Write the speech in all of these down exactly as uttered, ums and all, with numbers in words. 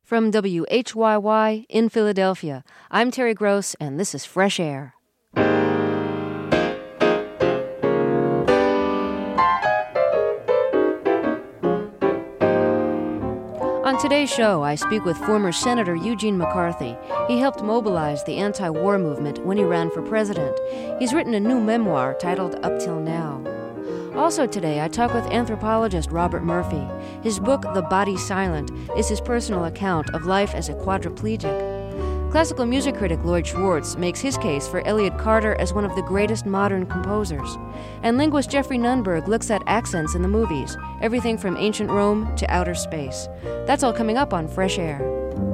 From W H Y Y in Philadelphia, I'm Terry Gross, and this is Fresh Air. On today's show, I speak with former Senator Eugene McCarthy. He helped mobilize the anti-war movement when he ran for president. He's written a new memoir titled Up Till Now. Also today, I talk with anthropologist Robert Murphy. His book, The Body Silent, is his personal account of life as a quadriplegic. Classical music critic Lloyd Schwartz makes his case for Elliott Carter as one of the greatest modern composers. And linguist Jeffrey Nunberg looks at accents in the movies, everything from ancient Rome to outer space. That's all coming up on Fresh Air.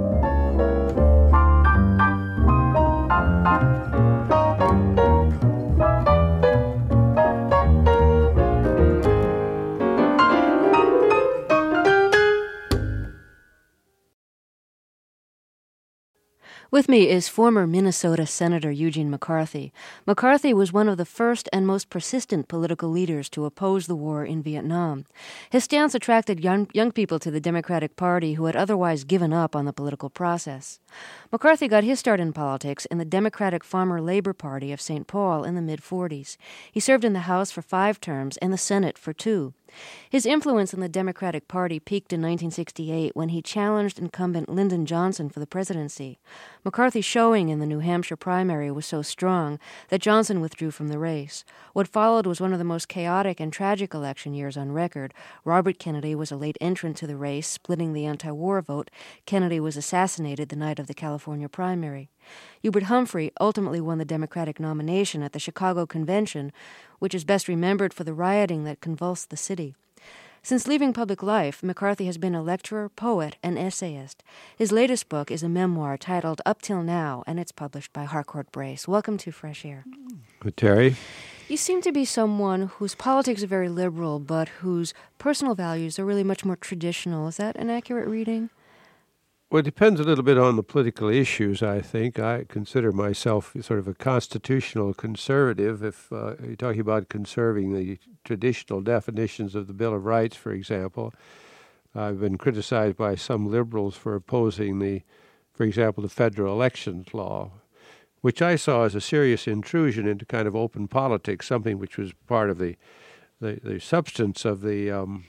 With me is former Minnesota Senator Eugene McCarthy. McCarthy was one of the first and most persistent political leaders to oppose the war in Vietnam. His stance attracted young, young people to the Democratic Party who had otherwise given up on the political process. McCarthy got his start in politics in the Democratic Farmer Labor Party of Saint Paul in the mid-forties. He served in the House for five terms and the Senate for two. His influence in the Democratic Party peaked in nineteen sixty-eight when he challenged incumbent Lyndon Johnson for the presidency. McCarthy's showing in the New Hampshire primary was so strong that Johnson withdrew from the race. What followed was one of the most chaotic and tragic election years on record. Robert Kennedy was a late entrant to the race, splitting the anti-war vote. Kennedy was assassinated the night of the California primary. Hubert Humphrey ultimately won the Democratic nomination at the Chicago Convention, which is best remembered for the rioting that convulsed the city. Since leaving public life, McCarthy has been a lecturer, poet, and essayist. His latest book is a memoir titled Up Till Now, and it's published by Harcourt Brace. Welcome to Fresh Air. Good, Terry. You seem to be someone whose politics are very liberal, but whose personal values are really much more traditional. Is that an accurate reading? Well, it depends a little bit on the political issues, I think. I consider myself sort of a constitutional conservative. If uh, you're talking about conserving the traditional definitions of the Bill of Rights, for example, I've been criticized by some liberals for opposing the, for example, the federal elections law, which I saw as a serious intrusion into kind of open politics, something which was part of the the, the substance of the um,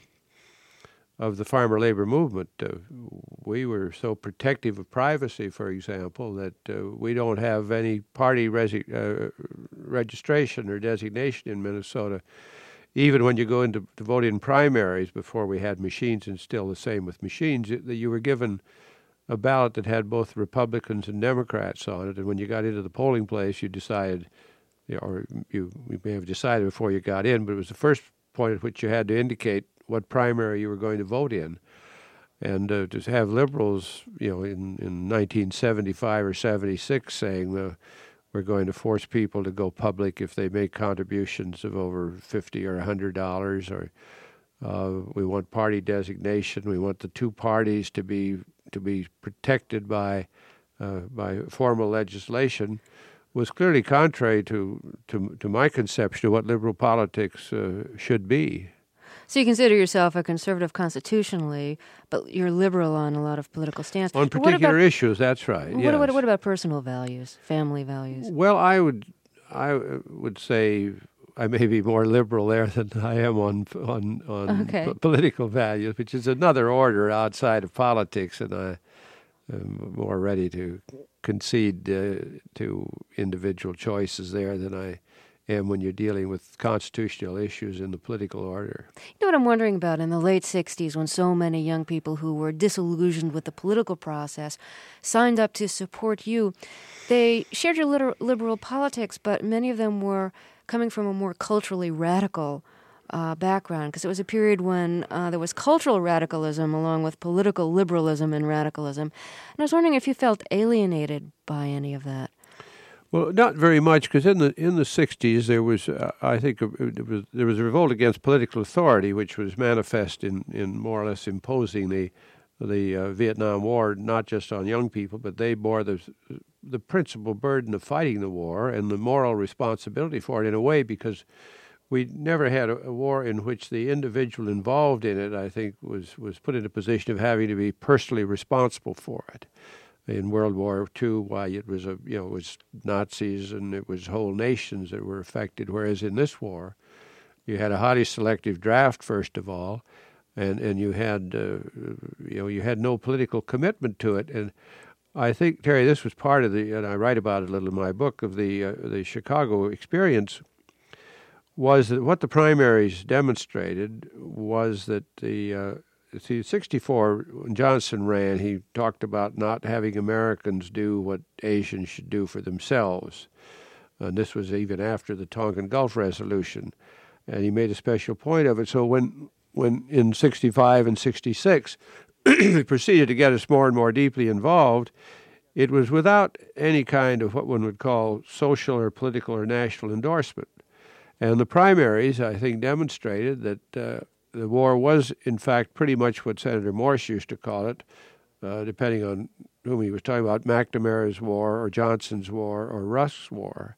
of the farmer labor movement. Uh, we were so protective of privacy, for example, that uh, we don't have any party resi- uh, registration or designation in Minnesota. Even when you go into to vote in primaries, before we had machines, and still the same with machines, it, you were given a ballot that had both Republicans and Democrats on it, and when you got into the polling place, you decided, you know, or you, you may have decided before you got in, but it was the first point at which you had to indicate what primary you were going to vote in. And uh, to have liberals, you know, in, in nineteen seventy-five or seventy-six saying uh, we're going to force people to go public if they make contributions of over fifty or one hundred dollars, or uh, we want party designation, we want the two parties to be to be protected by uh, by formal legislation, was clearly contrary to, to, to my conception of what liberal politics uh, should be. So you consider yourself a conservative constitutionally, but you're liberal on a lot of political stance. On particular about, issues, that's right. What, yes. what, what about personal values, family values? Well, I would, I would say I may be more liberal there than I am on on on okay. p- political values, which is another order outside of politics, and I am more ready to concede uh, to individual choices there than I am when you're dealing with constitutional issues in the political order. You know what I'm wondering about? In the late sixties, when so many young people who were disillusioned with the political process signed up to support you, they shared your liter- liberal politics, but many of them were coming from a more culturally radical uh, background, because it was a period when uh, there was cultural radicalism along with political liberalism and radicalism. And I was wondering if you felt alienated by any of that. Well, not very much, because in the in the sixties there was, uh, I think, it was, there was a revolt against political authority, which was manifest in, in more or less imposing the the uh, Vietnam War, not just on young people, but they bore the the principal burden of fighting the war and the moral responsibility for it in a way, because we never had a, a war in which the individual involved in it, I think, was, was put in a position of having to be personally responsible for it. In World War Two, why it was a you know it was Nazis and it was whole nations that were affected. Whereas in this war, you had a highly selective draft first of all, and and you had uh, you know you had no political commitment to it. And I think, Terry, this was part of the, and I write about it a little in my book, of the uh, the Chicago experience. Was that what the primaries demonstrated was that the uh, See, sixty-four, when Johnson ran, he talked about not having Americans do what Asians should do for themselves. And this was even after the Tonkin Gulf Resolution. And he made a special point of it. So when, when in sixty-five and sixty-six, he proceeded to get us more and more deeply involved, it was without any kind of what one would call social or political or national endorsement. And the primaries, I think, demonstrated that uh, the war was, in fact, pretty much what Senator Morse used to call it, uh, depending on whom he was talking about, McNamara's war or Johnson's war or Rusk's war.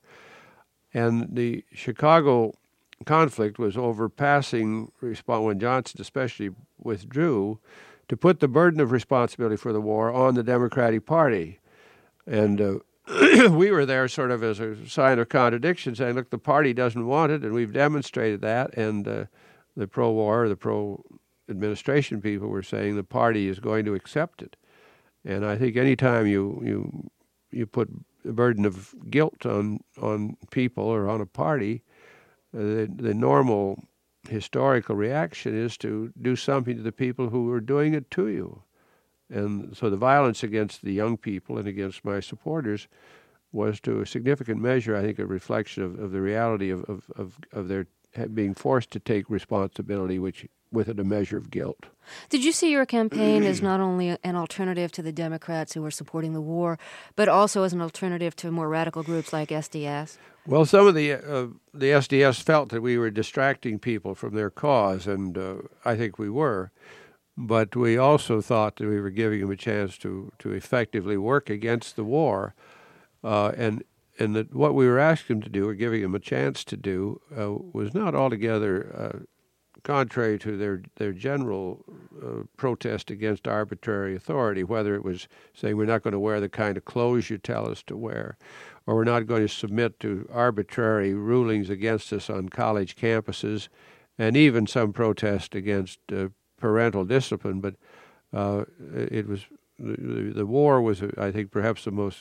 And the Chicago conflict was overpassing, when Johnson especially withdrew, to put the burden of responsibility for the war on the Democratic Party. And uh, we were there sort of as a sign of contradiction, saying, look, the party doesn't want it, and we've demonstrated that, and uh, the pro-war, the pro-administration people were saying the party is going to accept it. And I think any time you you you put the burden of guilt on on people or on a party, uh, the, the normal historical reaction is to do something to the people who are doing it to you. And so the violence against the young people and against my supporters was to a significant measure, I think, a reflection of, of the reality of, of, of, of their being forced to take responsibility, which with it a measure of guilt. Did you see your campaign as not only an alternative to the Democrats who were supporting the war, but also as an alternative to more radical groups like S D S? Well, some of the uh, the S D S felt that we were distracting people from their cause, and uh, I think we were. But we also thought that we were giving them a chance to, to effectively work against the war, uh, and And that what we were asking them to do, or giving them a chance to do, uh, was not altogether uh, contrary to their their general uh, protest against arbitrary authority, whether it was saying we're not going to wear the kind of clothes you tell us to wear, or we're not going to submit to arbitrary rulings against us on college campuses, and even some protest against uh, parental discipline. But uh, it was the, the war was, I think, perhaps the most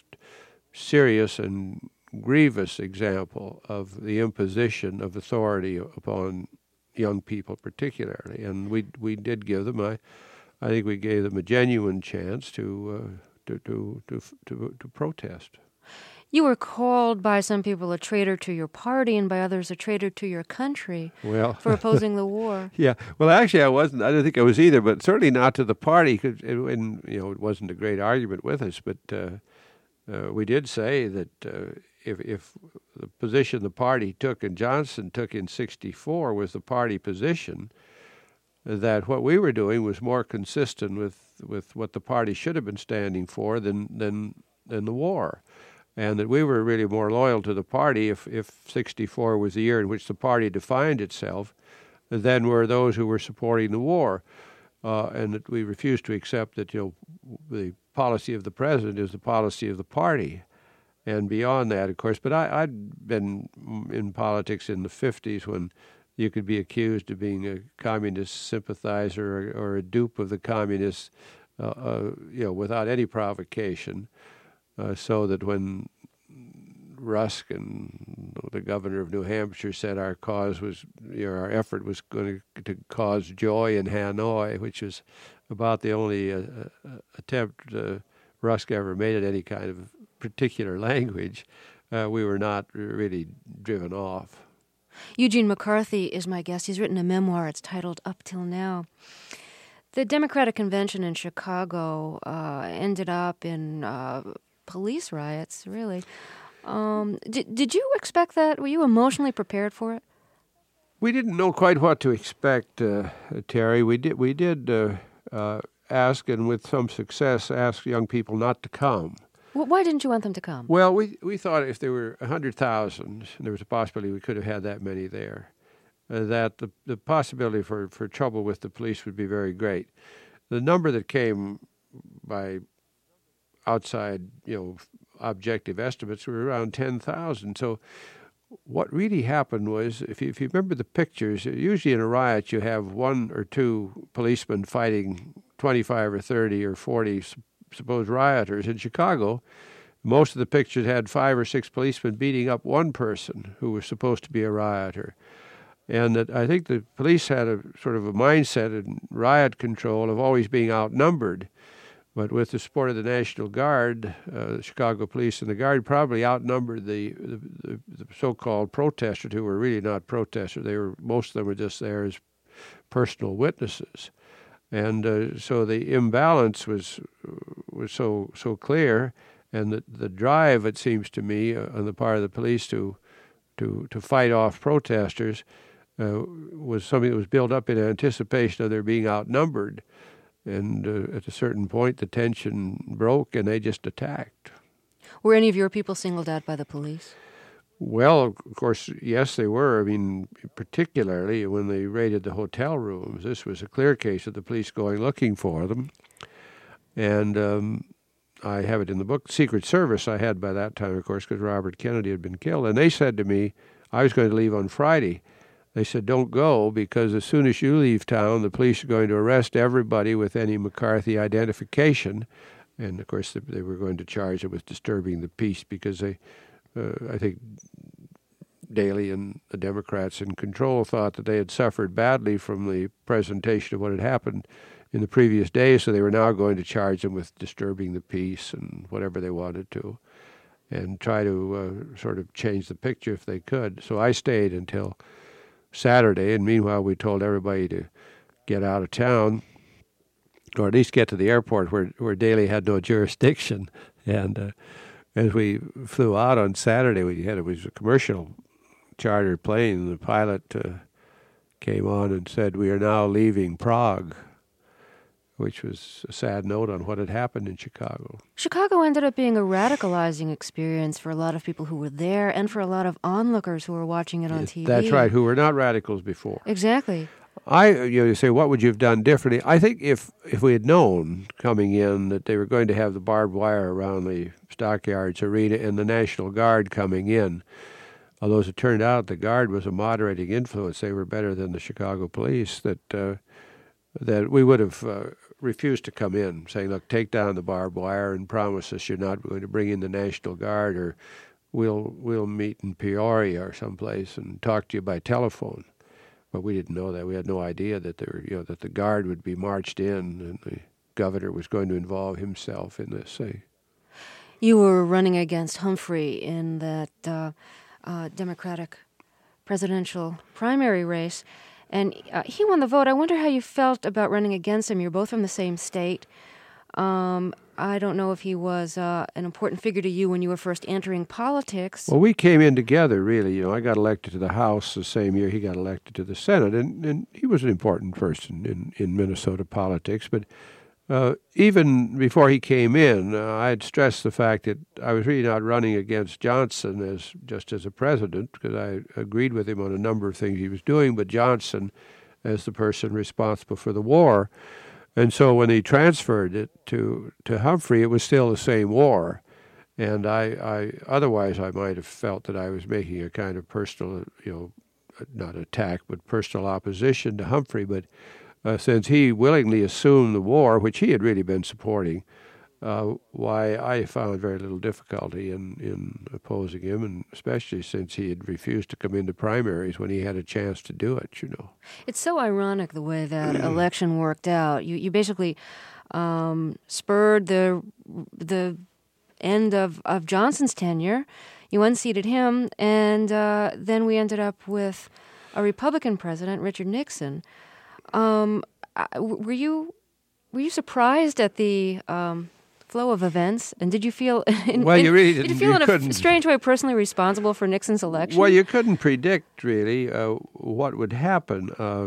serious and grievous example of the imposition of authority upon young people particularly. And we we did give them, I, I think we gave them a genuine chance to, uh, to, to, to, to, to protest. You were called by some people a traitor to your party and by others a traitor to your country well, for opposing the war. Yeah. Well, actually, I wasn't. I don't think I was either, but certainly not to the party, because it, and, you know, it wasn't a great argument with us. But uh, uh, we did say that uh, if, if the position the party took and Johnson took in sixty-four was the party position, that what we were doing was more consistent with, with what the party should have been standing for than than than the war. And that we were really more loyal to the party if, if sixty-four was the year in which the party defined itself than were those who were supporting the war. Uh, and that we refused to accept that, you know, the policy of the president is the policy of the party. And beyond that, of course, but I, I'd been in politics in the fifties when you could be accused of being a communist sympathizer or, or a dupe of the communists, uh, uh, you know, without any provocation. Uh, so that when Rusk and the governor of New Hampshire said our cause was, you know, our effort was going to, to cause joy in Hanoi, which was about the only uh, uh, attempt uh, Rusk ever made at any kind of particular language, uh, we were not really driven off. Eugene McCarthy is my guest. He's written a memoir. It's titled Up Till Now. The Democratic Convention in Chicago uh, ended up in uh, police riots, really. Um, did, did you expect that? Were you emotionally prepared for it? We didn't know quite what to expect, uh, Terry. We did, we did uh, uh, ask, and with some success, ask young people not to come. Well, why didn't you want them to come? Well, we, we thought if there were one hundred thousand, there was a possibility we could have had that many there. uh, that the, the possibility for, for trouble with the police would be very great. The number that came by outside, you know, objective estimates were around ten thousand. So what really happened was, if you, if you remember the pictures, usually in a riot you have one or two policemen fighting twenty-five or thirty or forty supposed rioters. In Chicago, most of the pictures had five or six policemen beating up one person who was supposed to be a rioter. And that I think the police had a sort of a mindset in riot control of always being outnumbered. But with the support of the National Guard, uh, the Chicago police and the Guard probably outnumbered the, the, the, the so-called protesters, who were really not protesters. They were, most of them were just there as personal witnesses. And uh, so the imbalance was was so so clear, and the, the drive, it seems to me, uh, on the part of the police to to, to fight off protesters uh, was something that was built up in anticipation of their being outnumbered. And uh, at a certain point, the tension broke, and they just attacked. Were any of your people singled out by the police? Well, of course, yes, they were. I mean, particularly when they raided the hotel rooms. This was a clear case of the police going looking for them. And um, I have it in the book. Secret Service I had by that time, of course, because Robert Kennedy had been killed. And they said to me, I was going to leave on Friday. They said, don't go, because as soon as you leave town, the police are going to arrest everybody with any McCarthy identification. And, of course, they were going to charge them with disturbing the peace, because they, uh, I think Daley and the Democrats in control thought that they had suffered badly from the presentation of what had happened in the previous days, so they were now going to charge them with disturbing the peace and whatever they wanted to, and try to uh, sort of change the picture if they could. So I stayed until Saturday, and meanwhile we told everybody to get out of town, or at least get to the airport where, where Daley had no jurisdiction. And uh, as we flew out on Saturday, we had it was a commercial chartered plane, and the pilot uh, came on and said, "We are now leaving Prague," which was a sad note on what had happened in Chicago. Chicago ended up being a radicalizing experience for a lot of people who were there, and for a lot of onlookers who were watching it on Yes, T V. That's right, who were not radicals before. Exactly. I, you know, you say, what would you have done differently? I think if, if we had known coming in that they were going to have the barbed wire around the Stockyards Arena and the National Guard coming in, although as it turned out the Guard was a moderating influence, they were better than the Chicago police, that uh, that we would have uh, refused to come in, saying, look, take down the barbed wire and promise us you're not going to bring in the National Guard, or we'll we'll meet in Peoria or someplace and talk to you by telephone. But we didn't know that. We had no idea that there, you know, that the Guard would be marched in and the governor was going to involve himself in this thing. You were running against Humphrey in that uh, uh, Democratic presidential primary race, and uh, he won the vote. I wonder how you felt about running against him. You're both from the same state. Um, I don't know if he was uh, an important figure to you when you were first entering politics. Well, we came in together, really. You know, I got elected to the House the same year he got elected to the Senate, and, and he was an important person in, in Minnesota politics. But uh, even before he came in, uh, I had stressed the fact that I was really not running against Johnson as just as a president, because I agreed with him on a number of things he was doing, but Johnson as the person responsible for the war. And so when he transferred it to, to Humphrey, it was still the same war. And I, I otherwise I might have felt that I was making a kind of personal, you know, not attack, but personal opposition to Humphrey. But uh, since he willingly assumed the war, which he had really been supporting, uh, why I found very little difficulty in, in opposing him, and especially since he had refused to come into primaries when he had a chance to do it, you know. It's so ironic the way that election worked out. You you basically um, spurred the the end of, of Johnson's tenure. You unseated him, and uh, then we ended up with a Republican president, Richard Nixon. Um, were you were you surprised at the um, flow of events, and did you feel in, well, you really did didn't, you feel you in a couldn't. f- strange way personally responsible for Nixon's election? Well, you couldn't predict really uh, what would happen. Uh,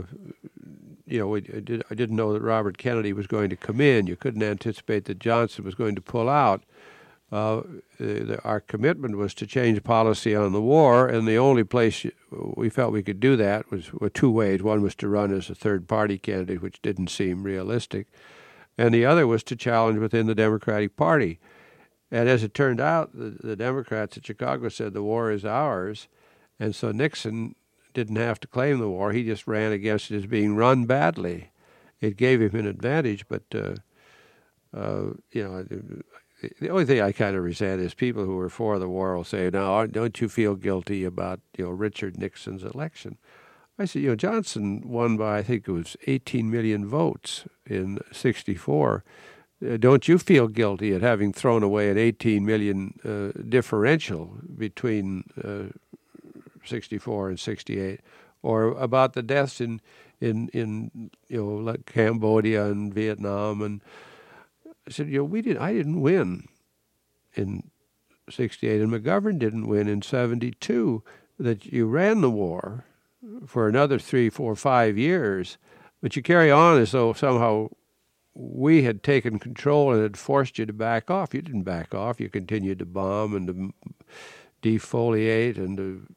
you know, I, did, I didn't know that Robert Kennedy was going to come in. You couldn't anticipate that Johnson was going to pull out. Uh, the, our commitment was to change policy on the war, and the only place we felt we could do that was, was two ways. One was to run as a third-party candidate, which didn't seem realistic, and the other was to challenge within the Democratic Party. And as it turned out, the, the Democrats at Chicago said the war is ours, and so Nixon didn't have to claim the war. He just ran against it as being run badly. It gave him an advantage, but, uh, uh, you know, the only thing I kind of resent is people who were for the war will say, "No, don't you feel guilty about, you know, Richard Nixon's election?" I said, you know, Johnson won by, I think it was eighteen million votes in sixty-four. Uh, don't you feel guilty at having thrown away an eighteen million uh, differential between uh, sixty-four and sixty-eight? Or about the deaths in, in, in you know, like Cambodia and Vietnam and I said, you know, we did. I didn't win in sixty-eight, and McGovern didn't win in seventy-two. That you ran the war for another three, four, five years, but you carry on as though somehow we had taken control and had forced you to back off. You didn't back off. You continued to bomb and to defoliate and to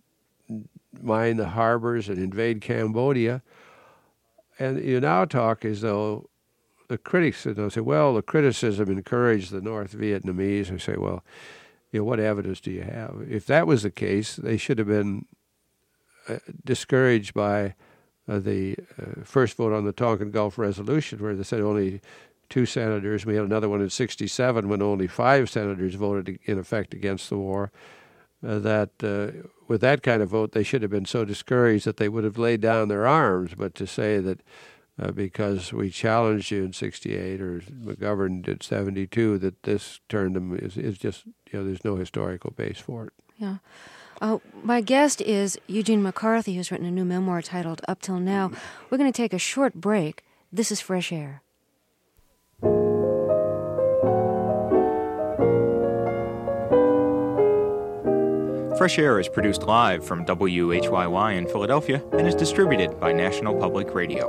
mine the harbors and invade Cambodia. And you now talk as though the critics, they'll say, well, the criticism encouraged the North Vietnamese. I say, well, you know, what evidence do you have? If that was the case, they should have been uh, discouraged by uh, the uh, first vote on the Tonkin Gulf Resolution, where they said only two senators. We had another one in sixty-seven when only five senators voted in effect against the war. Uh, that uh, with that kind of vote, they should have been so discouraged that they would have laid down their arms. But to say that Uh, because we challenged you in sixty-eight or McGovern did seventy-two, that this turned them is, is just, you know, there's no historical base for it. Yeah. Uh, my guest is Eugene McCarthy, who's written a new memoir titled Up Till Now. We're going to take a short break. This is Fresh Air. Fresh Air is produced live from W H Y Y in Philadelphia and is distributed by National Public Radio.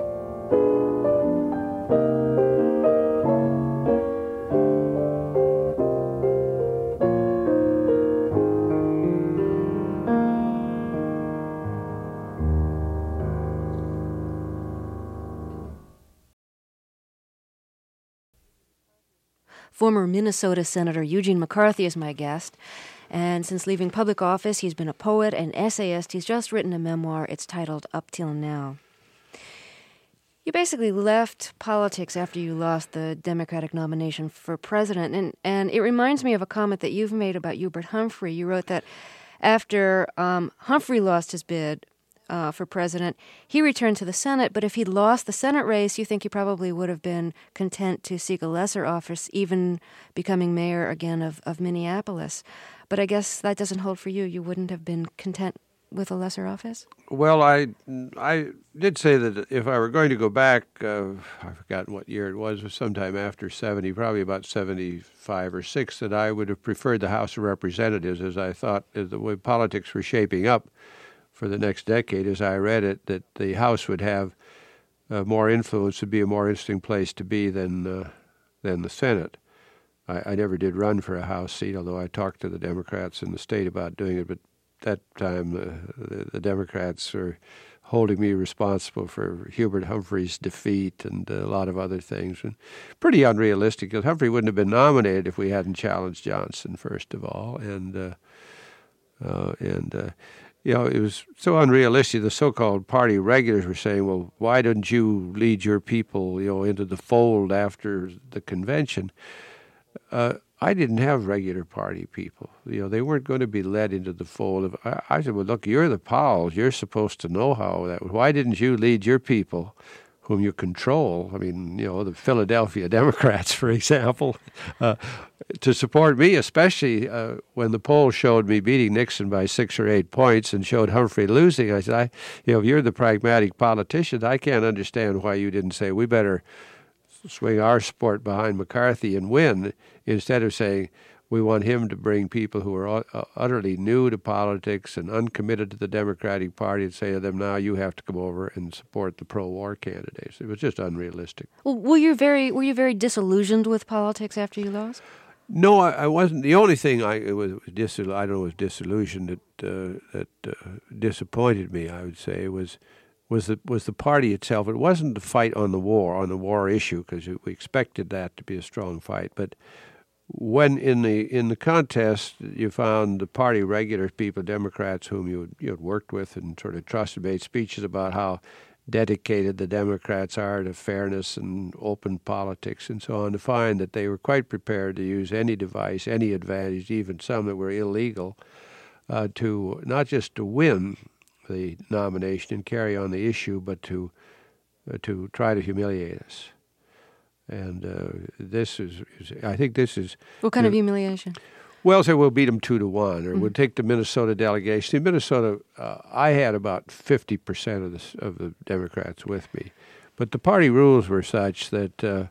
Former Minnesota Senator Eugene McCarthy is my guest. And since leaving public office, he's been a poet and essayist. He's just written a memoir. It's titled Up Till Now. You basically left politics after you lost the Democratic nomination for president. And, and it reminds me of a comment that you've made about Hubert Humphrey. You wrote that after um, Humphrey lost his bid uh, for president, he returned to the Senate. But if he'd lost the Senate race, you think he probably would have been content to seek a lesser office, even becoming mayor again of, of Minneapolis. But I guess that doesn't hold for you. You wouldn't have been content with a lesser office? Well, I I did say that if I were going to go back, uh, I've forgotten what year it was, it was sometime after seventy, probably about seventy-five or six, that I would have preferred the House of Representatives, as I thought as the way politics were shaping up for the next decade, as I read it, that the House would have uh, more influence, would be a more interesting place to be than uh, than the Senate. I, I never did run for a House seat, although I talked to the Democrats in the state about doing it, but that time, uh, the, the Democrats are holding me responsible for Hubert Humphrey's defeat and a lot of other things. And pretty unrealistic, because Humphrey wouldn't have been nominated if we hadn't challenged Johnson, first of all. And, uh, uh, and uh, you know, it was so unrealistic. The so-called party regulars were saying, well, why didn't you lead your people, you know, into the fold after the convention? Uh, I didn't have regular party people. You know, they weren't going to be led into the fold. Of, I, I said, well, look, you're the Powells. You're supposed to know how that was. Why didn't you lead your people whom you control? I mean, you know, the Philadelphia Democrats, for example, uh, to support me, especially uh, when the polls showed me beating Nixon by six or eight points and showed Humphrey losing. I said, I, you know, if you're the pragmatic politician, I can't understand why you didn't say, we better swing our support behind McCarthy and win, instead of saying we want him to bring people who are utterly new to politics and uncommitted to the Democratic Party and say to them, now you have to come over and support the pro-war candidates. It was just unrealistic. Well, were you very were you very disillusioned with politics after you lost? No, I, I wasn't. The only thing I it was, was disil- I don't know, was disillusioned that uh, that uh, disappointed me. I would say was was the was the party itself. It wasn't the fight on the war on the war issue, because we expected that to be a strong fight. But when in the in the contest you found the party regular people, Democrats whom you you had worked with and sort of trusted, made speeches about how dedicated the Democrats are to fairness and open politics and so on, to find that they were quite prepared to use any device, any advantage, even some that were illegal, uh, to not just to win the nomination and carry on the issue, but to uh, to try to humiliate us. And uh, this is, is, I think this is... What kind uh, of humiliation? Well, say we'll beat them two to one, or Mm-hmm. we'll take the Minnesota delegation. In Minnesota, uh, I had about fifty percent of the of the Democrats with me, but the party rules were such that, uh,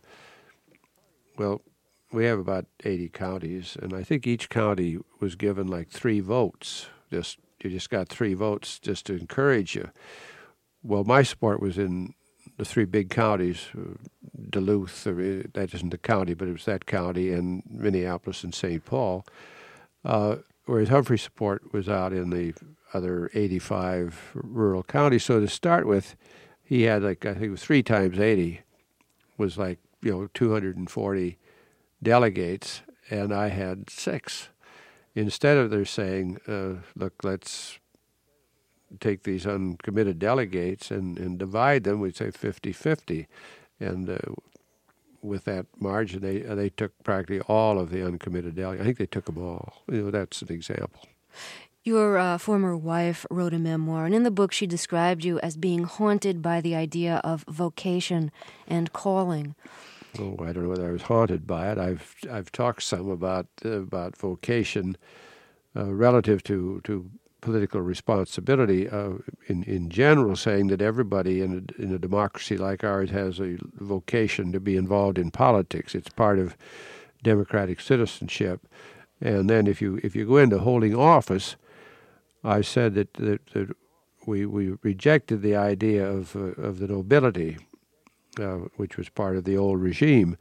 well, we have about eighty counties, and I think each county was given like three votes. Just you just got three votes just to encourage you. Well, my support was in the three big counties, uh, Duluth, or, uh, that isn't the county, but it was that county, and Minneapolis and Saint Paul, uh, whereas Humphrey's support was out in the other eighty-five rural counties. So to start with, he had like, I think it was three times eighty, was like, you know, two hundred forty delegates, and I had six. Instead of their saying, uh, look, let's take these uncommitted delegates and, and divide them, we'd say fifty-fifty. And uh, with that margin, they uh, they took practically all of the uncommitted delegates. I think they took them all. You know, that's an example. Your uh, former wife wrote a memoir, and in the book she described you as being haunted by the idea of vocation and calling. Oh, I don't know whether I was haunted by it. I've I've talked some about uh, about vocation uh, relative to to political responsibility, uh, in in general, saying that everybody in a, in a democracy like ours has a vocation to be involved in politics. It's part of democratic citizenship. And then if you if you go into holding office, I said that that, that we we rejected the idea of uh, of the nobility, uh, which was part of the old regime.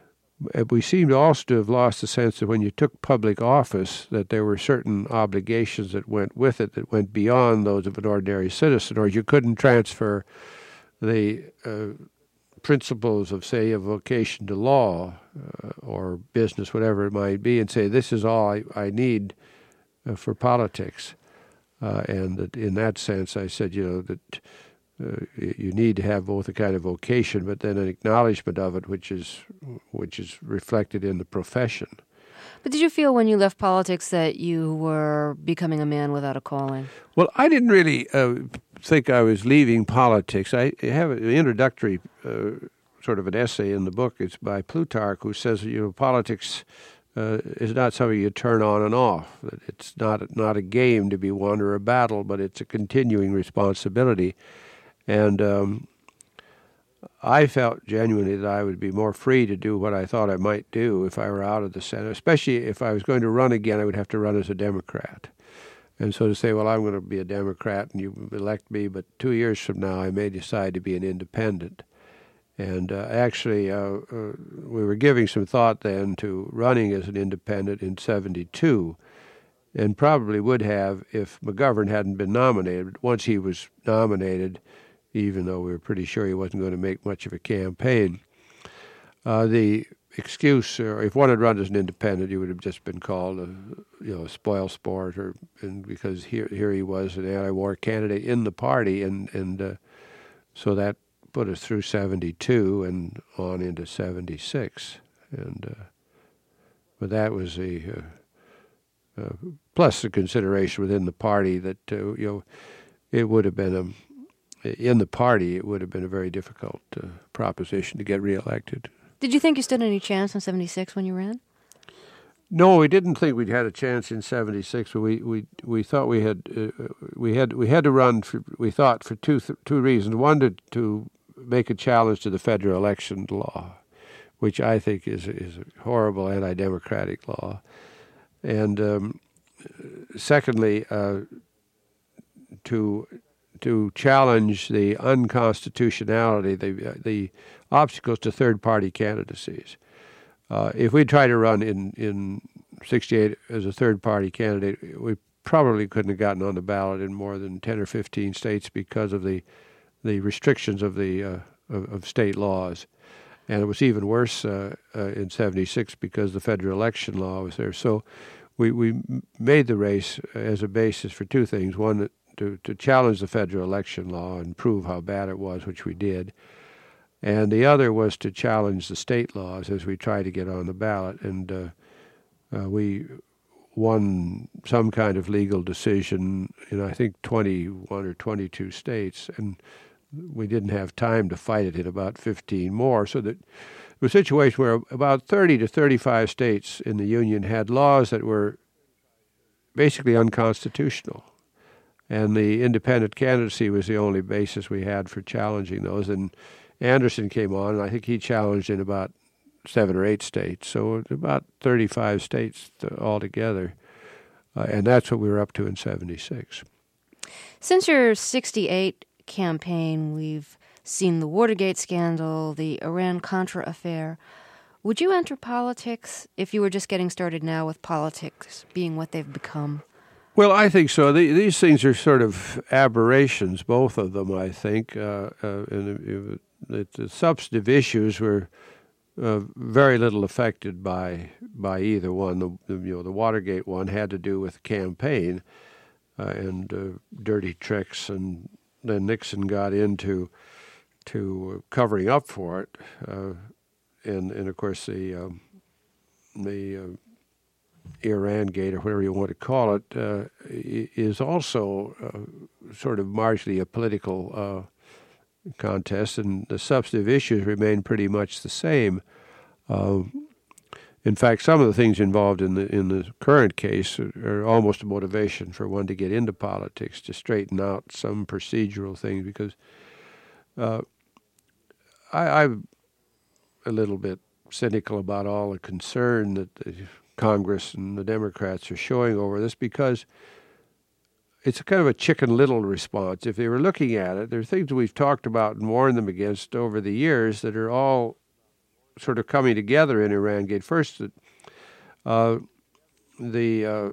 We seem also to have lost the sense that when you took public office, that there were certain obligations that went with it that went beyond those of an ordinary citizen, or you couldn't transfer the uh, principles of, say, a vocation to law uh, or business, whatever it might be, and say, this is all I, I need uh, for politics. Uh, and that in that sense, I said, you know, that Uh, you need to have both a kind of vocation, but then an acknowledgement of it, which is which is reflected in the profession. But did you feel when you left politics that you were becoming a man without a calling? Well, I didn't really uh, think I was leaving politics. I have an introductory uh, sort of an essay in the book. It's by Plutarch, who says, you know, politics uh, is not something you turn on and off. It's not not a game to be won or a battle, but it's a continuing responsibility. And um, I felt genuinely that I would be more free to do what I thought I might do if I were out of the Senate, especially if I was going to run again. I would have to run as a Democrat. And so to say, well, I'm going to be a Democrat and you elect me, but two years from now I may decide to be an independent. And uh, actually, uh, uh, we were giving some thought then to running as an independent in seventy-two, and probably would have if McGovern hadn't been nominated. But once he was nominated, even though we were pretty sure he wasn't going to make much of a campaign, Uh, the excuse, or if one had run as an independent, he would have just been called a, you know, a spoil sport, or and because here here he was an anti-war candidate in the party, and and uh, so that put us through seventy-two and on into seventy-six, and uh, but that was a uh, uh, plus the consideration within the party that uh, you know it would have been a in the party it would have been a very difficult uh, proposition to get reelected. Did you think you stood any chance in seventy-six when you ran? No, we didn't think we'd had a chance in seventy-six. But we we we thought we had uh, we had we had to run. For, we thought for two th- two reasons. One, to to make a challenge to the federal election law, which I think is is a horrible anti-democratic law, and um, secondly, uh, to to challenge the unconstitutionality, the the obstacles to third-party candidacies. Uh, if we tried to run in, in sixty-eight as a third-party candidate, we probably couldn't have gotten on the ballot in more than ten or fifteen states because of the the restrictions of the uh, of, of state laws. And it was even worse uh, uh, in seventy-six because the federal election law was there. So we, we made the race as a basis for two things. One, to, to challenge the federal election law and prove how bad it was, which we did. And the other was to challenge the state laws as we tried to get on the ballot. And uh, uh, we won some kind of legal decision in, I think, twenty-one or twenty-two states. And we didn't have time to fight it in about fifteen more. So that it was a situation where about thirty to thirty-five states in the Union had laws that were basically unconstitutional. And the independent candidacy was the only basis we had for challenging those. And Anderson came on, and I think he challenged in about seven or eight states, so about thirty-five states altogether. Uh, and that's what we were up to in seventy-six. Since your sixty-eight campaign, we've seen the Watergate scandal, the Iran-Contra affair. Would you enter politics if you were just getting started now with politics being what they've become? Well, I think so. The, these things are sort of aberrations, both of them, I think. Uh, uh, and the, the substantive issues were uh, very little affected by by either one. The, the you know the Watergate one had to do with campaign uh, and uh, dirty tricks, and then Nixon got into to covering up for it, uh, and and of course the um, the uh, Iran Gate, or whatever you want to call it, uh, is also uh, sort of marginally a political uh, contest, and the substantive issues remain pretty much the same. Uh, in fact, some of the things involved in the in the current case are, are almost a motivation for one to get into politics, to straighten out some procedural things, because uh, I, I'm a little bit cynical about all the concern that the Congress and the Democrats are showing over this, because it's a kind of a Chicken Little response. If they were looking at it, there are things we've talked about and warned them against over the years that are all sort of coming together in Iran Gate. First, uh, the uh,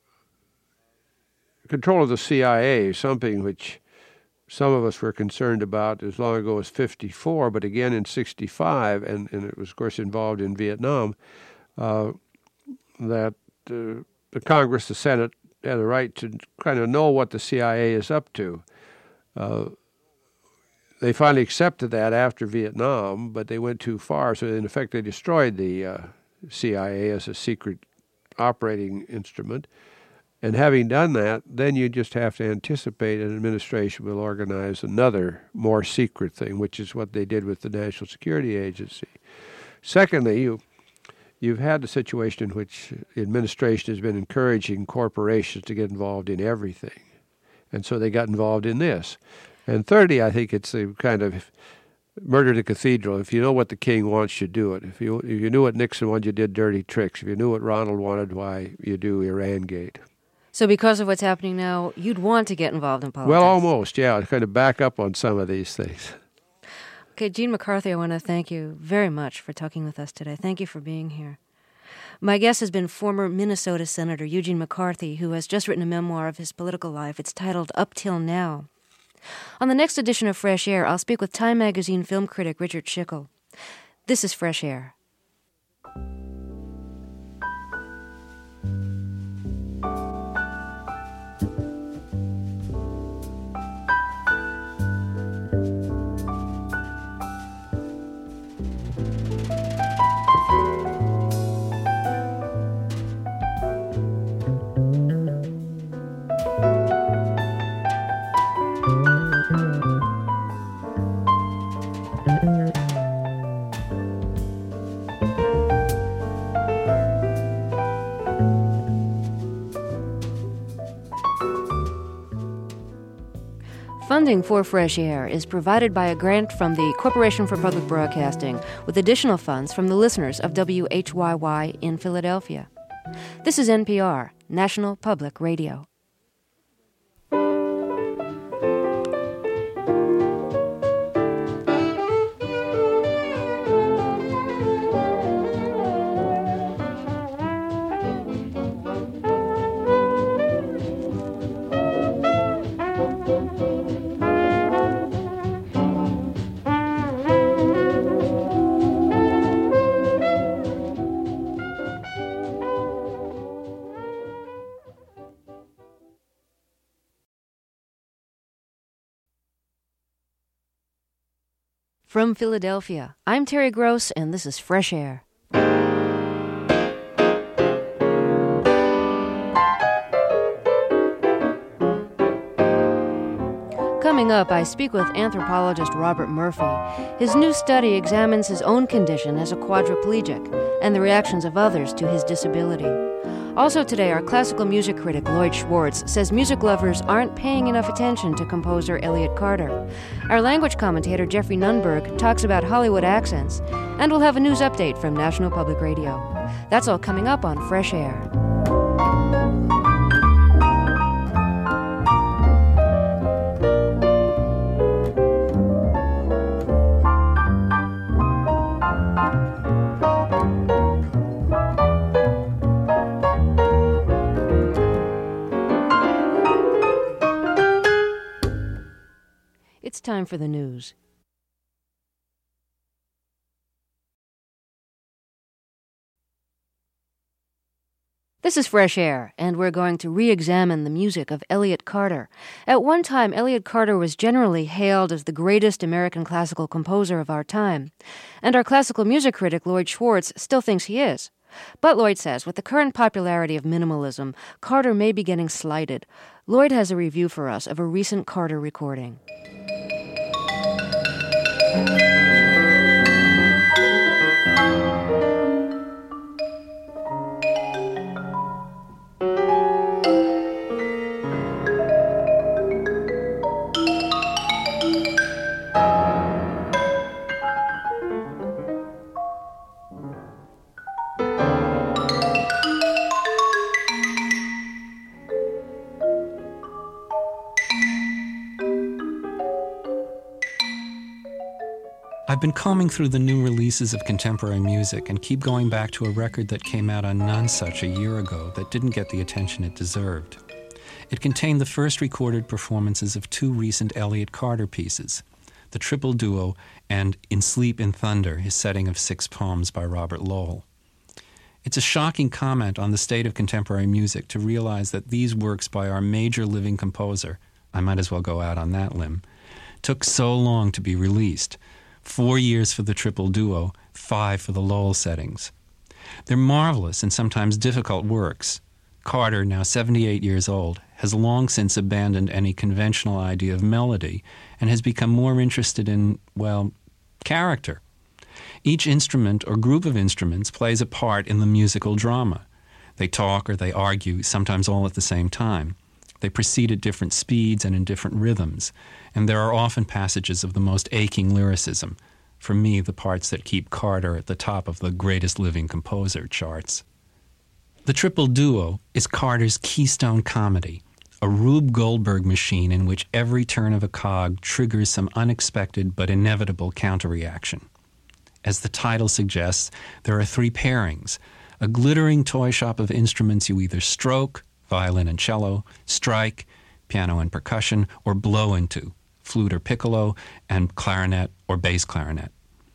control of the C I A, something which some of us were concerned about as long ago as fifty-four, but again in sixty-five, and, and it was, of course, involved in Vietnam, uh, that uh, the Congress, the Senate, had a right to kind of know what the C I A is up to. Uh, they finally accepted that after Vietnam, but they went too far. So, in effect, they destroyed the uh, C I A as a secret operating instrument. And having done that, then you just have to anticipate an administration will organize another more secret thing, which is what they did with the National Security Agency. Secondly, you You've had a situation in which the administration has been encouraging corporations to get involved in everything. And so they got involved in this. And thirdly, I think it's a kind of murder in the cathedral. If you know what the king wants, you do it. If you if you knew what Nixon wanted, you did dirty tricks. If you knew what Ronald wanted, why, you do Iran Gate. So because of what's happening now, you'd want to get involved in politics? Well, almost, yeah. Kind of back up on some of these things. Okay, Gene McCarthy, I want to thank you very much for talking with us today. Thank you for being here. My guest has been former Minnesota Senator Eugene McCarthy, who has just written a memoir of his political life. It's titled Up Till Now. On the next edition of Fresh Air, I'll speak with Time magazine film critic Richard Schickel. This is Fresh Air. Funding for Fresh Air is provided by a grant from the Corporation for Public Broadcasting, with additional funds from the listeners of W H Y Y in Philadelphia. This is N P R, National Public Radio. From Philadelphia, I'm Terry Gross, and this is Fresh Air. Coming up, I speak with anthropologist Robert Murphy. His new study examines his own condition as a quadriplegic and the reactions of others to his disability. Also today, our classical music critic Lloyd Schwartz says music lovers aren't paying enough attention to composer Elliott Carter. Our language commentator Jeffrey Nunberg talks about Hollywood accents, and we'll have a news update from National Public Radio. That's all coming up on Fresh Air. It's time for the news. This is Fresh Air, and we're going to re-examine the music of Elliott Carter. At one time, Elliott Carter was generally hailed as the greatest American classical composer of our time, and our classical music critic Lloyd Schwartz still thinks he is. But Lloyd says, with the current popularity of minimalism, Carter may be getting slighted. Lloyd has a review for us of a recent Carter recording. I've been combing through the new releases of contemporary music and keep going back to a record that came out on Nonesuch a year ago that didn't get the attention it deserved. It contained the first recorded performances of two recent Elliott Carter pieces, the Triple Duo and In Sleep in Thunder, his setting of six poems by Robert Lowell. It's a shocking comment on the state of contemporary music to realize that these works by our major living composer, I might as well go out on that limb, took so long to be released. Four years for the Triple Duo, five for the Lowell settings. They're marvelous and sometimes difficult works. Carter, now seventy-eight years old, has long since abandoned any conventional idea of melody and has become more interested in, well, character. Each instrument or group of instruments plays a part in the musical drama. They talk or they argue, sometimes all at the same time. They proceed at different speeds and in different rhythms, and there are often passages of the most aching lyricism, for me the parts that keep Carter at the top of the greatest living composer charts. The Triple Duo is Carter's keystone comedy, a Rube Goldberg machine in which every turn of a cog triggers some unexpected but inevitable counterreaction. As the title suggests, there are three pairings, a glittering toy shop of instruments you either stroke, violin and cello, strike, piano and percussion, or blow into, flute or piccolo, and clarinet or bass clarinet.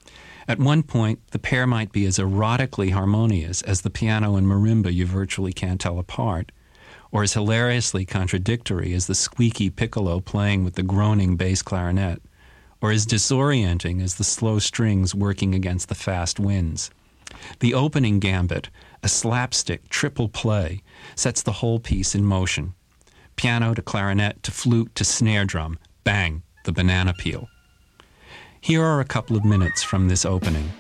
At one point, the pair might be as erotically harmonious as the piano and marimba you virtually can't tell apart, or as hilariously contradictory as the squeaky piccolo playing with the groaning bass clarinet, or as disorienting as the slow strings working against the fast winds. The opening gambit, a slapstick triple play, sets the whole piece in motion. Piano to clarinet to flute to snare drum, bang, the banana peel. Here are a couple of minutes from this opening.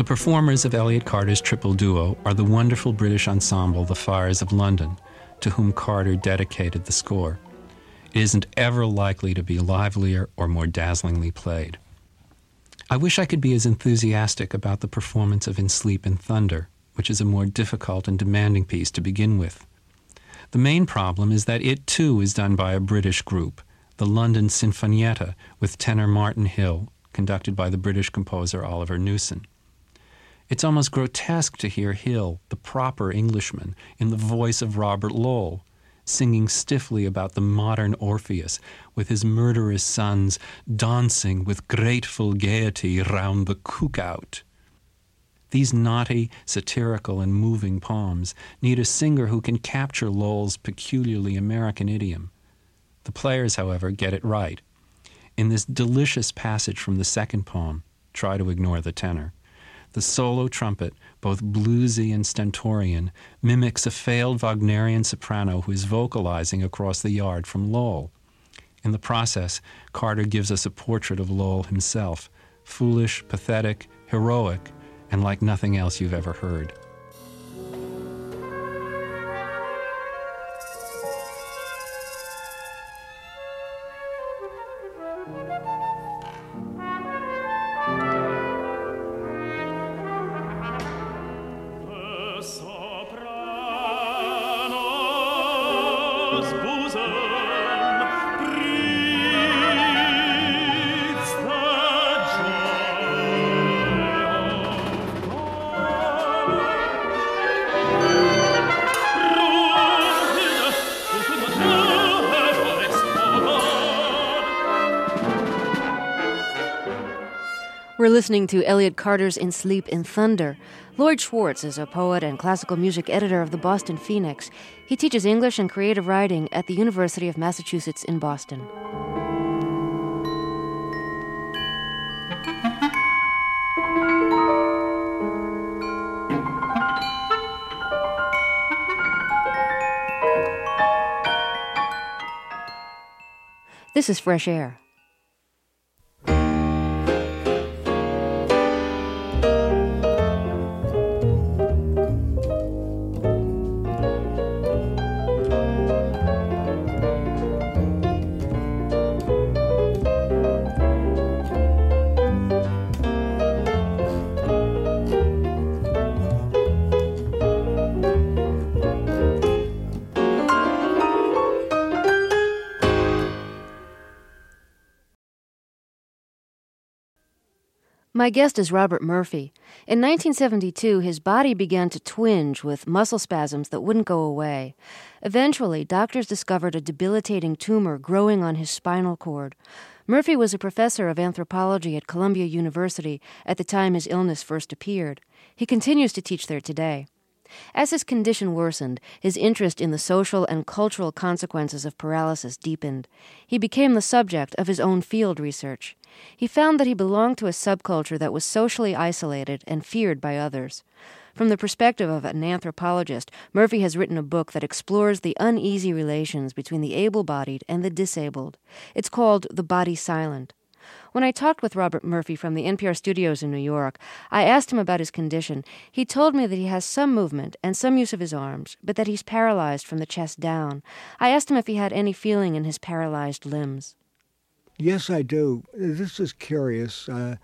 The performers of Elliott Carter's triple duo are the wonderful British ensemble The Fires of London, to whom Carter dedicated the score. It isn't ever likely to be livelier or more dazzlingly played. I wish I could be as enthusiastic about the performance of In Sleep in Thunder, which is a more difficult and demanding piece to begin with. The main problem is that it too is done by a British group, the London Sinfonietta, with tenor Martin Hill, conducted by the British composer Oliver Newson. It's almost grotesque to hear Hill, the proper Englishman, in the voice of Robert Lowell, singing stiffly about the modern Orpheus, with his murderous sons dancing with grateful gaiety round the cookout. These naughty, satirical, and moving poems need a singer who can capture Lowell's peculiarly American idiom. The players, however, get it right. In this delicious passage from the second poem, Try to Ignore the Tenor, the solo trumpet, both bluesy and stentorian, mimics a failed Wagnerian soprano who is vocalizing across the yard from Lowell. In the process, Carter gives us a portrait of Lowell himself, foolish, pathetic, heroic, and like nothing else you've ever heard. We're listening to Elliott Carter's In Sleep in Thunder. Lloyd Schwartz is a poet and classical music editor of the Boston Phoenix. He teaches English and creative writing at the University of Massachusetts in Boston. This is Fresh Air. My guest is Robert Murphy. In nineteen seventy-two, his body began to twinge with muscle spasms that wouldn't go away. Eventually, doctors discovered a debilitating tumor growing on his spinal cord. Murphy was a professor of anthropology at Columbia University at the time his illness first appeared. He continues to teach there today. As his condition worsened, his interest in the social and cultural consequences of paralysis deepened. He became the subject of his own field research. He found that he belonged to a subculture that was socially isolated and feared by others. From the perspective of an anthropologist, Murphy has written a book that explores the uneasy relations between the able-bodied and the disabled. It's called The Body Silent. When I talked with Robert Murphy from the N P R studios in New York, I asked him about his condition. He told me that he has some movement and some use of his arms, but that he's paralyzed from the chest down. I asked him if he had any feeling in his paralyzed limbs. Yes, I do. This is curious. Uh,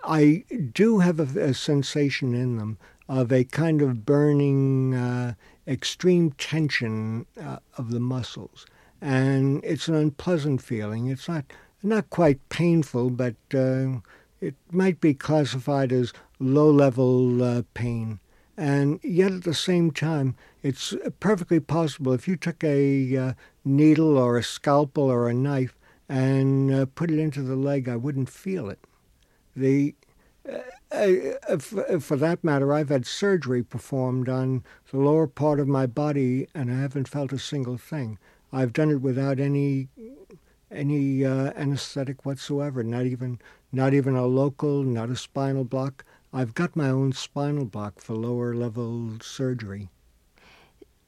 I do have a, a sensation in them of a kind of burning, uh, extreme tension uh, of the muscles. And it's an unpleasant feeling. It's not not quite painful, but uh, it might be classified as low-level uh, pain. And yet at the same time, it's perfectly possible if you took a uh, needle or a scalpel or a knife and uh, put it into the leg, I wouldn't feel it. The uh, for, for that matter, I've had surgery performed on the lower part of my body, and I haven't felt a single thing. I've done it without any any uh, anesthetic whatsoever. Not even not even a local, not a spinal block. I've got my own spinal block for lower level surgery.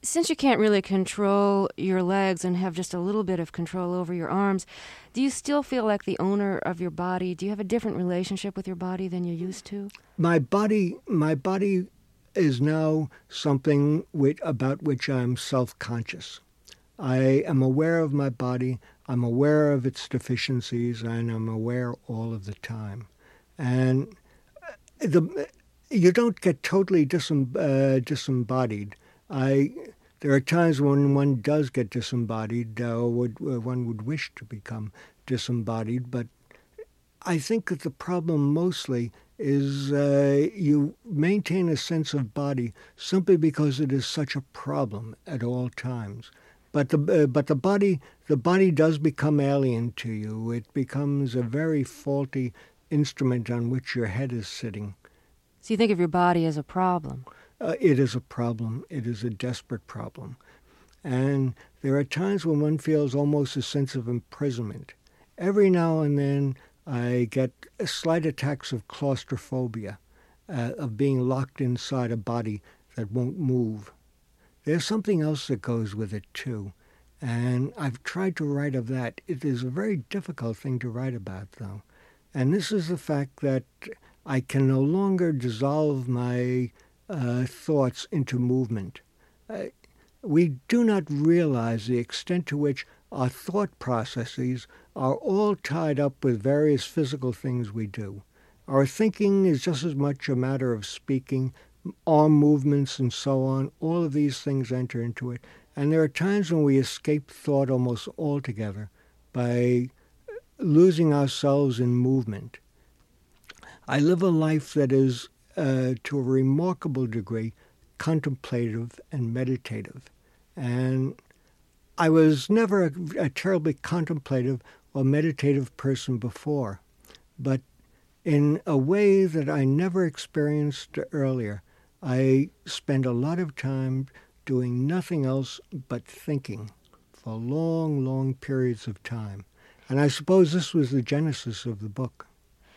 since you can't really control your legs and have just a little bit of control over your arms, do you still feel like the owner of your body? Do you have a different relationship with your body than you used to? My body, my body is now something which, about which I'm self-conscious. I am aware of my body, I'm aware of its deficiencies, and I'm aware all of the time. And the, you don't get totally disem, uh, disembodied. I, there are times when one does get disembodied, uh, or would, uh, one would wish to become disembodied, but I think that the problem mostly is uh, you maintain a sense of body simply because it is such a problem at all times. But the uh, but the body the body does become alien to you. It becomes a very faulty instrument on which your head is sitting. So you think of your body as a problem? Uh, it is a problem. It is a desperate problem. And there are times when one feels almost a sense of imprisonment. Every now and then I get slight attacks of claustrophobia, uh, of being locked inside a body that won't move. There's something else that goes with it, too. And I've tried to write of that. It is a very difficult thing to write about, though. And this is the fact that I can no longer dissolve my uh, thoughts into movement. Uh, we do not realize the extent to which our thought processes are all tied up with various physical things we do. Our thinking is just as much a matter of speaking, arm movements and so on. All of these things enter into it. And there are times when we escape thought almost altogether by losing ourselves in movement. I live a life that is, uh, to a remarkable degree, contemplative and meditative. And I was never a, a terribly contemplative or meditative person before, but in a way that I never experienced earlier, I spend a lot of time doing nothing else but thinking for long, long periods of time. And I suppose this was the genesis of the book.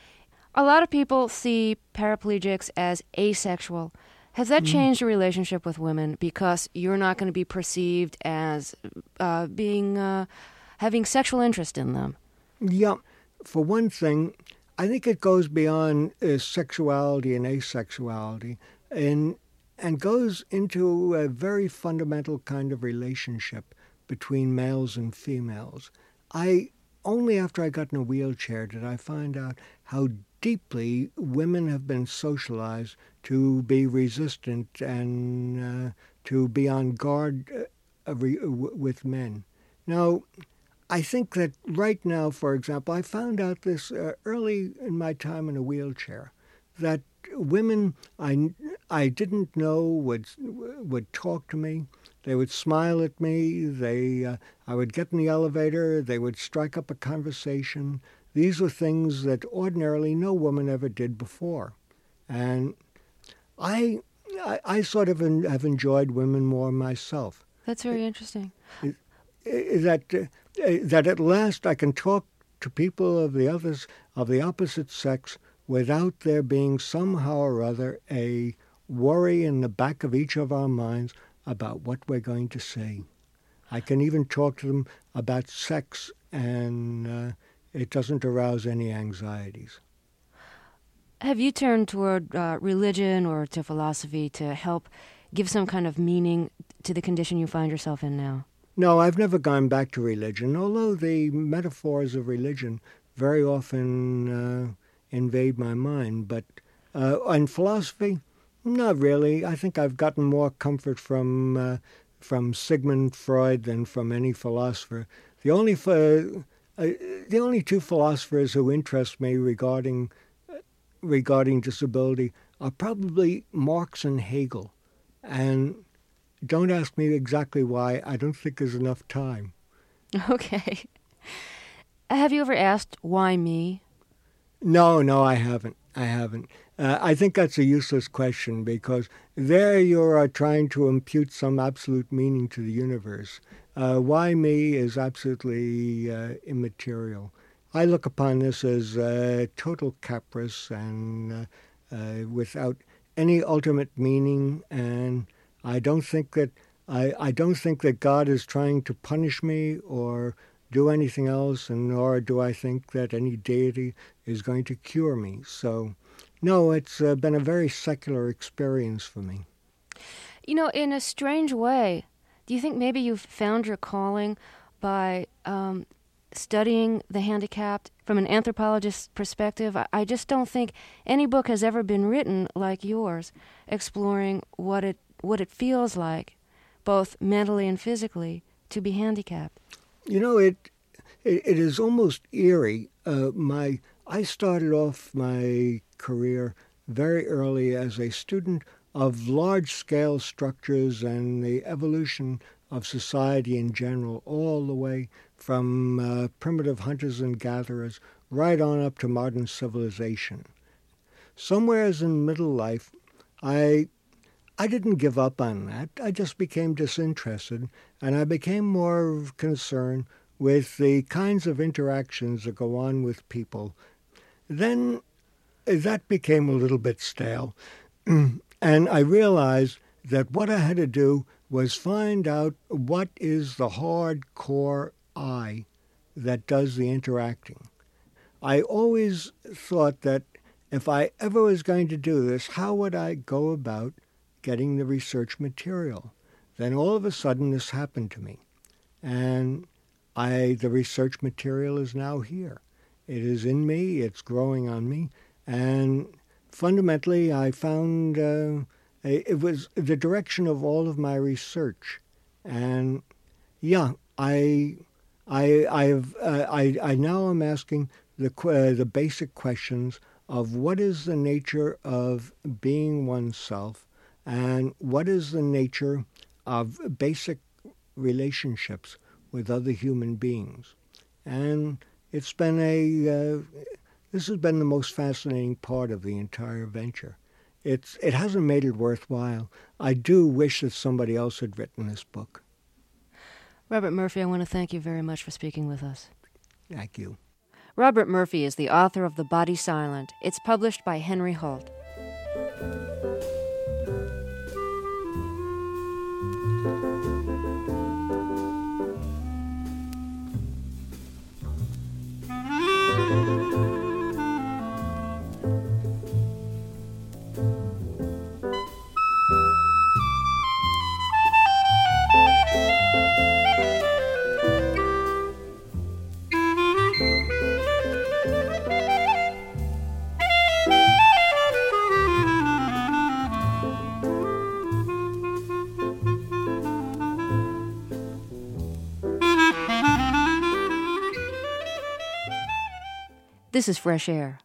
A lot of people see paraplegics as asexual. Has that changed your relationship with women because you're not going to be perceived as uh, being uh, having sexual interest in them? Yeah. For one thing, I think it goes beyond uh, sexuality and asexuality and and goes into a very fundamental kind of relationship between males and females. I only after I got in a wheelchair did I find out how deeply women have been socialized to be resistant and uh, to be on guard uh, with men. Now, I think that right now, for example, I found out this uh, early in my time in a wheelchair, that women I, I didn't know would would talk to me. They would smile at me. They uh, I would get in the elevator. They would strike up a conversation. These were things that ordinarily no woman ever did before. And I, I, I sort of en- have enjoyed women more myself. That's very interesting. That uh, that at last I can talk to people of the others of the opposite sex without there being somehow or other a worry in the back of each of our minds about what we're going to say. I can even talk to them about sex, and uh, it doesn't arouse any anxieties. Have you turned toward uh, religion or to philosophy to help give some kind of meaning to the condition you find yourself in now? No, I've never gone back to religion, although the metaphors of religion very often uh, invade my mind. But uh, in philosophy, not really. I think I've gotten more comfort from uh, from Sigmund Freud than from any philosopher. The only uh, uh, the only two philosophers who interest me regarding uh, regarding disability are probably Marx and Hegel, and don't ask me exactly why. I don't think there's enough time. Okay. Have you ever asked, why me? No, no, I haven't. I haven't. Uh, I think that's a useless question because there you are trying to impute some absolute meaning to the universe. Uh, why me is absolutely uh, immaterial. I look upon this as uh, total caprice and uh, uh, without any ultimate meaning, and I don't think that I, I don't think that God is trying to punish me or do anything else, and nor do I think that any deity is going to cure me. So, no, it's uh, been a very secular experience for me. You know, in a strange way, do you think maybe you've found your calling by um, studying the handicapped from an anthropologist's perspective? I, I just don't think any book has ever been written like yours, exploring what it what it feels like, both mentally and physically, to be handicapped. You know, it it, it is almost eerie. Uh, my I started off my career very early as a student of large-scale structures and the evolution of society in general, all the way from uh, primitive hunters and gatherers right on up to modern civilization. Somewheres in middle life, I I didn't give up on that. I just became disinterested, and I became more concerned with the kinds of interactions that go on with people. Then that became a little bit stale, and I realized that what I had to do was find out what is the hardcore I that does the interacting. I always thought that if I ever was going to do this, how would I go about getting the research material? Then all of a sudden this happened to me. And I the research material is now here. It is in me, it's growing on me, and fundamentally I found uh, it was the direction of all of my research. And yeah, I I I've uh, I I now am asking the uh, the basic questions of what is the nature of being oneself, and what is the nature of basic relationships with other human beings. And it's been a uh, this has been the most fascinating part of the entire venture. It's it hasn't made it worthwhile. I do wish that somebody else had written this book. Robert Murphy, I want to thank you very much for speaking with us. Thank you. Robert Murphy is the author of The Body Silent. It's published by Henry Holt. This is Fresh Air.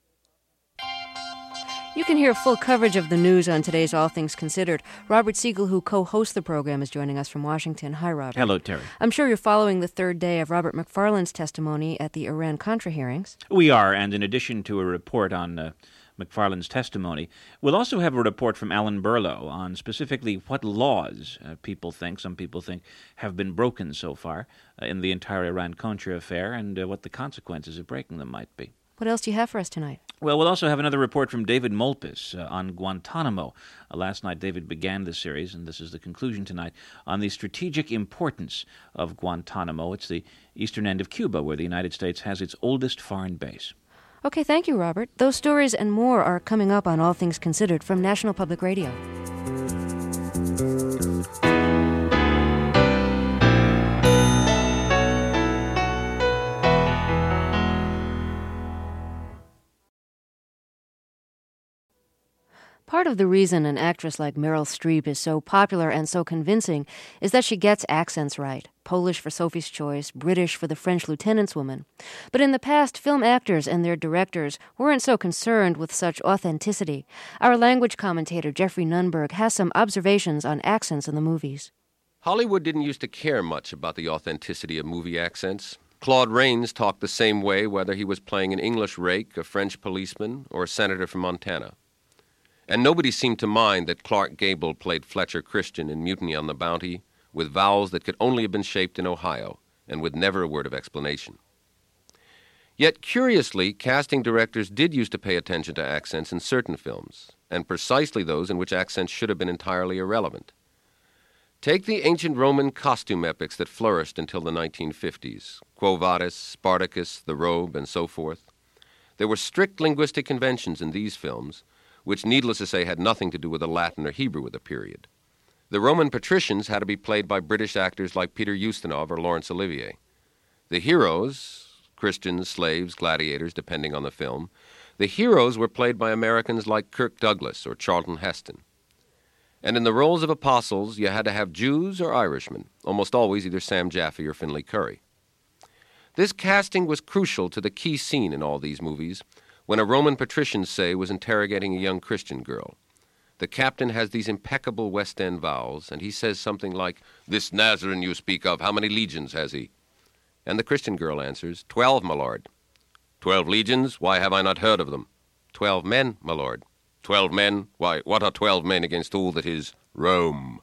You can hear full coverage of the news on today's All Things Considered. Robert Siegel, who co-hosts the program, is joining us from Washington. Hi, Robert. Hello, Terry. I'm sure you're following the third day of Robert McFarland's testimony at the Iran-Contra hearings. We are, and in addition to a report on uh, McFarland's testimony, we'll also have a report from Alan Berlow on specifically what laws uh, people think, some people think, have been broken so far uh, in the entire Iran-Contra affair, and uh, what the consequences of breaking them might be. What else do you have for us tonight? Well, we'll also have another report from David Molpis uh, on Guantanamo. Uh, last night, David began the series, and this is the conclusion tonight, on the strategic importance of Guantanamo. It's the eastern end of Cuba, where the United States has its oldest foreign base. Okay, thank you, Robert. Those stories and more are coming up on All Things Considered from National Public Radio. Part of the reason an actress like Meryl Streep is so popular and so convincing is that she gets accents right. Polish for Sophie's Choice, British for The French Lieutenant's Woman. But in the past, film actors and their directors weren't so concerned with such authenticity. Our language commentator, Jeffrey Nunberg, has some observations on accents in the movies. Hollywood didn't used to care much about the authenticity of movie accents. Claude Rains talked the same way whether he was playing an English rake, a French policeman, or a senator from Montana. And nobody seemed to mind that Clark Gable played Fletcher Christian in Mutiny on the Bounty with vowels that could only have been shaped in Ohio and with never a word of explanation. Yet, curiously, casting directors did used to pay attention to accents in certain films, and precisely those in which accents should have been entirely irrelevant. Take the ancient Roman costume epics that flourished until the nineteen fifties, Quo Vadis, Spartacus, The Robe, and so forth. There were strict linguistic conventions in these films, which, needless to say, had nothing to do with the Latin or Hebrew of the period. The Roman patricians had to be played by British actors like Peter Ustinov or Laurence Olivier. The heroes, Christians, slaves, gladiators, depending on the film, the heroes were played by Americans like Kirk Douglas or Charlton Heston. And in the roles of apostles, you had to have Jews or Irishmen, almost always either Sam Jaffe or Finley Curry. This casting was crucial to the key scene in all these movies, when a Roman patrician, say, was interrogating a young Christian girl. The captain has these impeccable West End vowels, and he says something like, "This Nazarene you speak of, how many legions has he?" And the Christian girl answers, "Twelve, my lord." "Twelve legions? Why have I not heard of them?" "Twelve men, my lord." "Twelve men? Why, what are twelve men against all that is Rome?"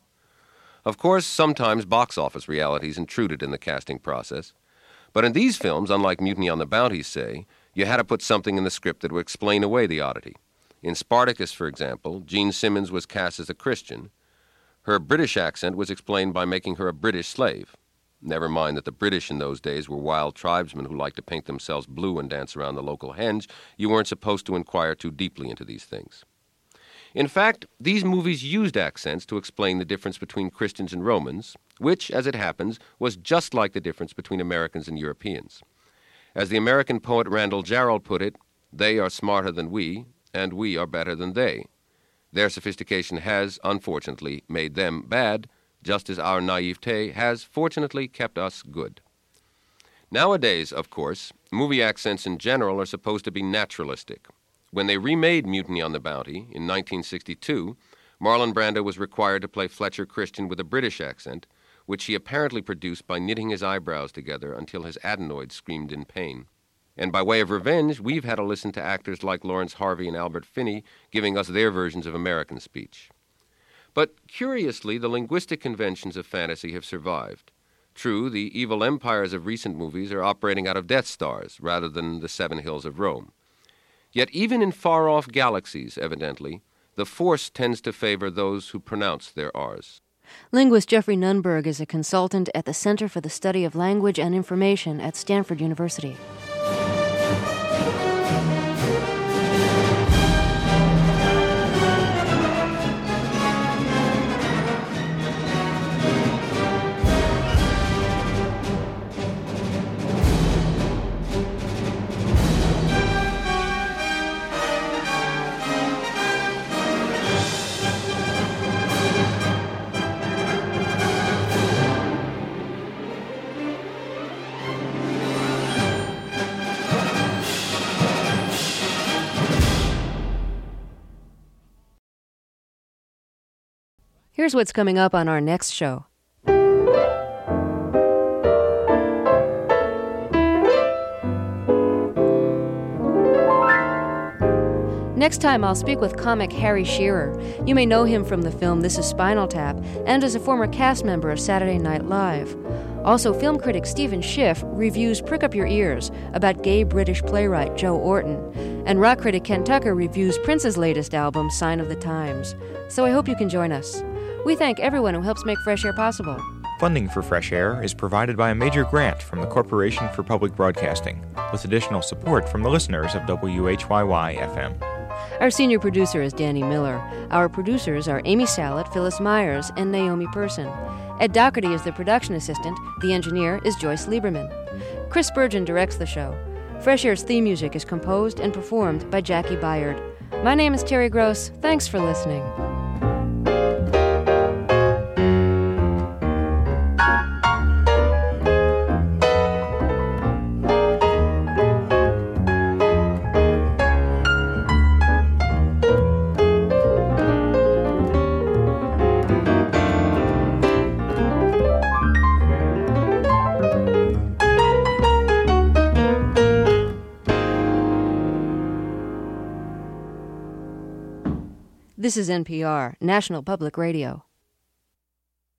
Of course, sometimes box office realities intruded in the casting process. But in these films, unlike Mutiny on the Bounty, say, you had to put something in the script that would explain away the oddity. In Spartacus, for example, Jean Simmons was cast as a Christian. Her British accent was explained by making her a British slave. Never mind that the British in those days were wild tribesmen who liked to paint themselves blue and dance around the local henge. You weren't supposed to inquire too deeply into these things. In fact, these movies used accents to explain the difference between Christians and Romans, which, as it happens, was just like the difference between Americans and Europeans. As the American poet Randall Jarrell put it, "They are smarter than we, and we are better than they. Their sophistication has, unfortunately, made them bad, just as our naivete has, fortunately, kept us good." Nowadays, of course, movie accents in general are supposed to be naturalistic. When they remade Mutiny on the Bounty in nineteen sixty-two, Marlon Brando was required to play Fletcher Christian with a British accent, which he apparently produced by knitting his eyebrows together until his adenoids screamed in pain. And by way of revenge, we've had to listen to actors like Lawrence Harvey and Albert Finney giving us their versions of American speech. But curiously, the linguistic conventions of fantasy have survived. True, the evil empires of recent movies are operating out of Death Stars rather than the Seven Hills of Rome. Yet even in far-off galaxies, evidently, the Force tends to favor those who pronounce their R's. Linguist Jeffrey Nunberg is a consultant at the Center for the Study of Language and Information at Stanford University. Here's what's coming up on our next show. Next time, I'll speak with comic Harry Shearer. You may know him from the film This Is Spinal Tap and as a former cast member of Saturday Night Live. Also, film critic Stephen Schiff reviews Prick Up Your Ears about gay British playwright Joe Orton. And rock critic Ken Tucker reviews Prince's latest album, Sign of the Times. So I hope you can join us. We thank everyone who helps make Fresh Air possible. Funding for Fresh Air is provided by a major grant from the Corporation for Public Broadcasting, with additional support from the listeners of W H Y Y F M. Our senior producer is Danny Miller. Our producers are Amy Sallet, Phyllis Myers, and Naomi Person. Ed Doherty is the production assistant. The engineer is Joyce Lieberman. Chris Spurgeon directs the show. Fresh Air's theme music is composed and performed by Jackie Byard. My name is Terry Gross. Thanks for listening. This is N P R, National Public Radio.